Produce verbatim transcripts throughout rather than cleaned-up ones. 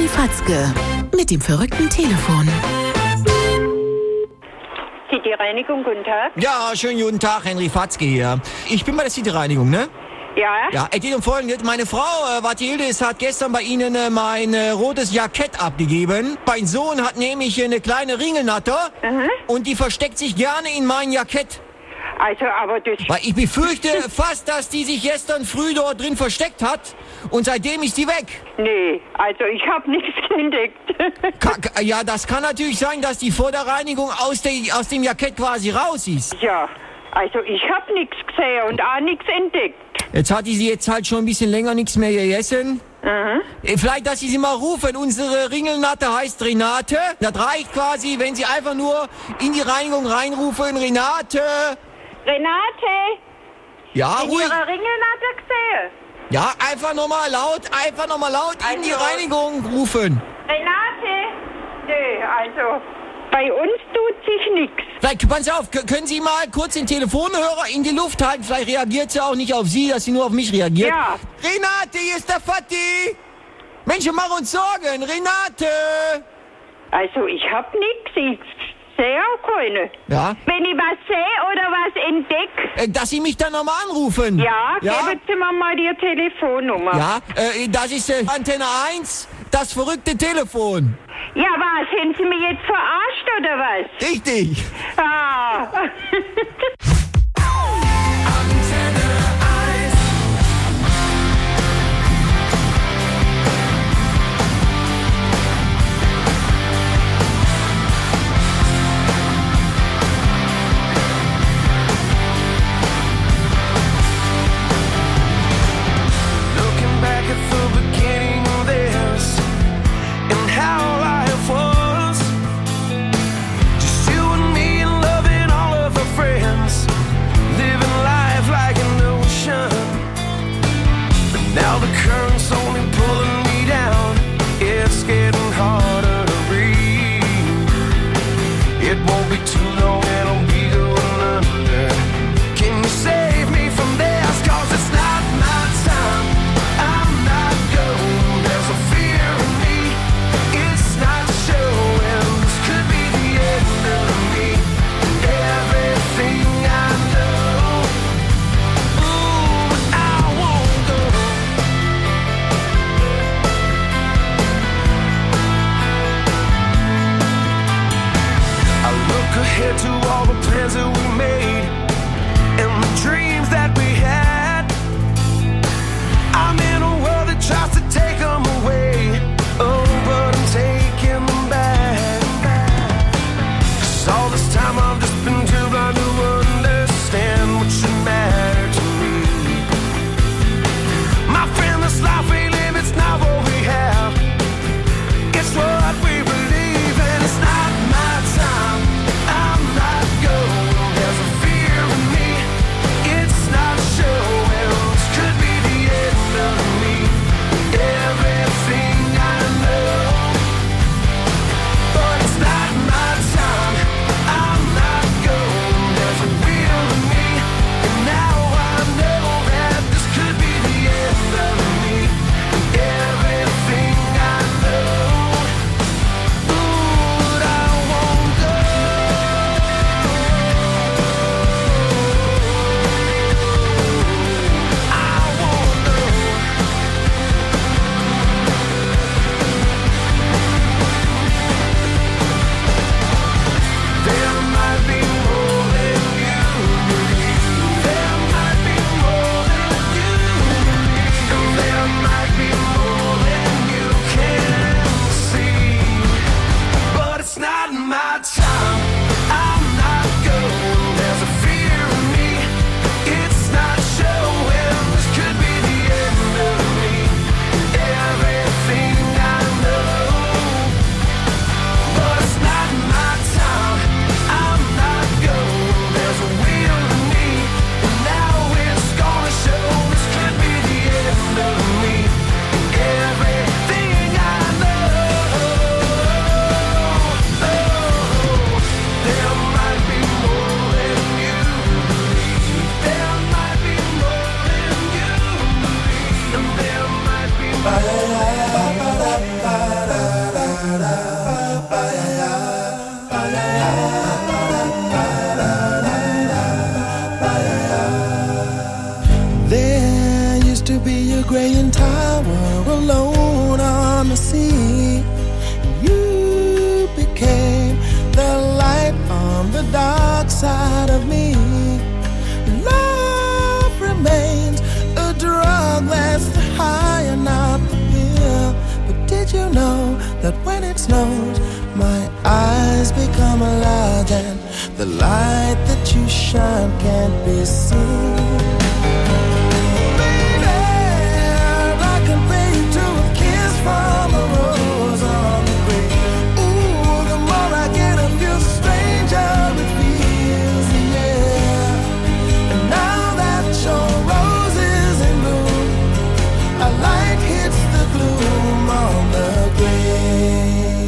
Fatzke mit dem verrückten Telefon. City-Reinigung, guten Tag. Ja, schönen guten Tag, Henry Fatzke hier. Ich bin bei der City-Reinigung, ne? Ja? Ja, es geht um Folgendes. Meine Frau, äh, Mathilde, hat gestern bei Ihnen äh, mein äh, rotes Jackett abgegeben. Mein Sohn hat nämlich eine kleine Ringelnatter Mhm. und die versteckt sich gerne in mein Jackett. Also, aber das... Weil ich befürchte fast, dass die sich gestern früh dort drin versteckt hat und seitdem ist die weg. Nee, also ich habe nichts entdeckt. Ka ka ja, das kann natürlich sein, dass die vor der Reinigung aus, der, aus dem Jackett quasi raus ist. Ja, also ich habe nichts gesehen und auch nichts entdeckt. Jetzt hat die sie jetzt halt schon ein bisschen länger nichts mehr gegessen. Mhm. Äh, Vielleicht, dass Sie sie mal rufen. Unsere Ringelnatte heißt Renate. Das reicht quasi, wenn Sie einfach nur in die Reinigung reinrufen. Renate. Renate, Ja, in ruhig. ihrer Ringelnatte gesehen? Ja, einfach nochmal laut, einfach nochmal laut in die Also- Reinigung rufen. Renate? Nö, also bei uns tut sich nichts. Vielleicht, pass auf, k- können Sie mal kurz den Telefonhörer in die Luft halten? Vielleicht reagiert sie auch nicht auf Sie, dass sie nur auf mich reagiert. Ja. Renate, hier ist der Vati. Mensch, mach uns Sorgen. Renate. Also ich hab nichts, ich sehe auch keine. Ja, Wenn ich was sehe oder was entdecke, äh, dass Sie mich dann nochmal anrufen. ja, Ja? geben Sie mir mal die Telefonnummer. Ja, äh, das ist äh, Antenne eins, das verrückte Telefon. Ja, was? Sind Sie mich jetzt verarscht oder was? Richtig. Ah. Looking back at the beginning of this and how life was, just you and me and loving all of our friends. you know that when it snows, my eyes become large and the light that you shine can't be seen? Baby, I compare you to a kiss from a rose on the grave. Ooh, the more I get of you, the stranger it feels, yeah. And now that your rose is in bloom, a light hits the gloom on the grave.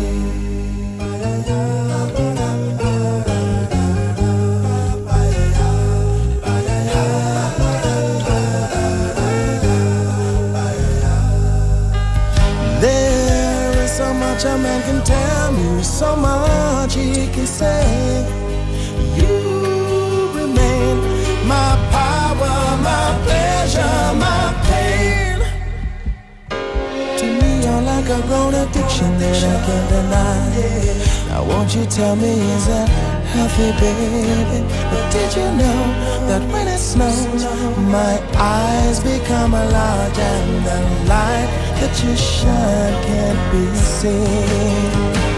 There is so much a man can tell me, so much he can say. You remain my power, my pleasure, my pain. To me, you're like a grown addiction that I can't deny. Now won't you tell me, is that healthy, baby? But did you know that when it snows, my eyes become large and the light that you shine can't be seen?